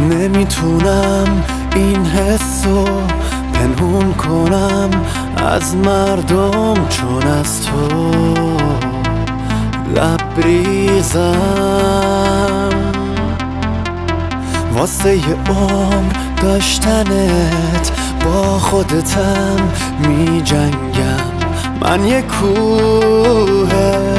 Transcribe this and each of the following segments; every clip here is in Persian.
نمیتونم این حسو پنهون کنم از مردم، چون از تو لبریزم. واسه یه عمر داشتنت با خودتم می جنگم. من یه کوه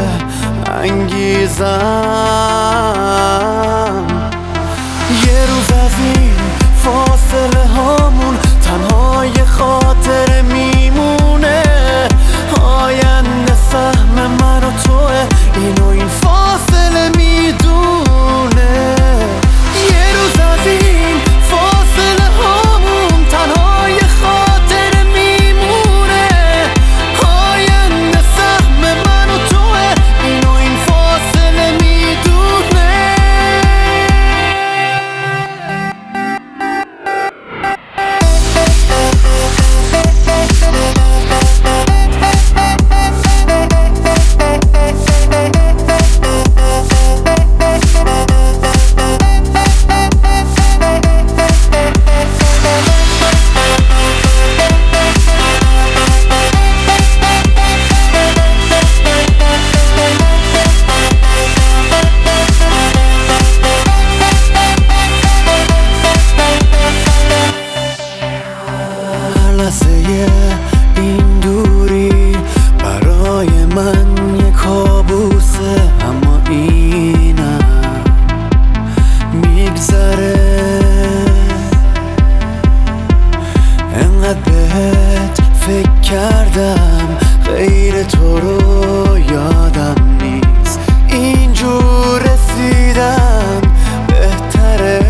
انگیزم. یه روز از این فاصله هامون تنها یه خاطره میمونه. آینده سهم من و توه، اینو این فاصله میدونه. یه روز از این فاصله هامون تنها یه خاطره میمونه. آینده سهم من و توه، اینو این فاصله میدونه. این دوری برای من یه کابوسه، اما اینم میگذره. انقدر بهت فکر کردم غیر تو رو یادم نیست. اینجور رسیدن بهتره.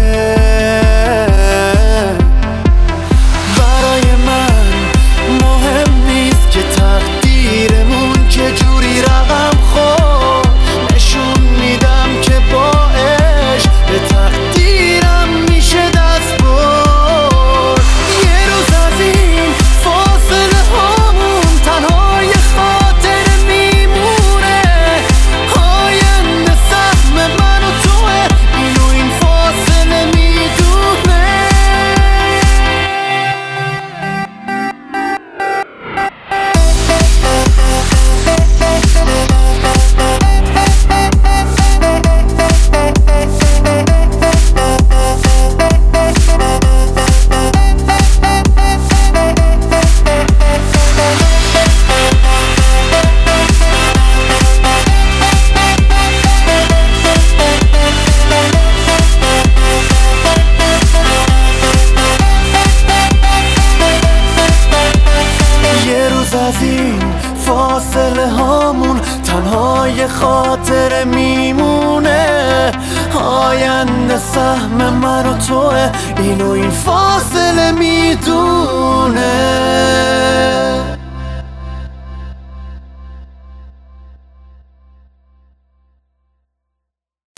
از این فاصله هامون تنها یه خاطره میمونه. آینده سهم من و توه، اینو این فاصله میدونه.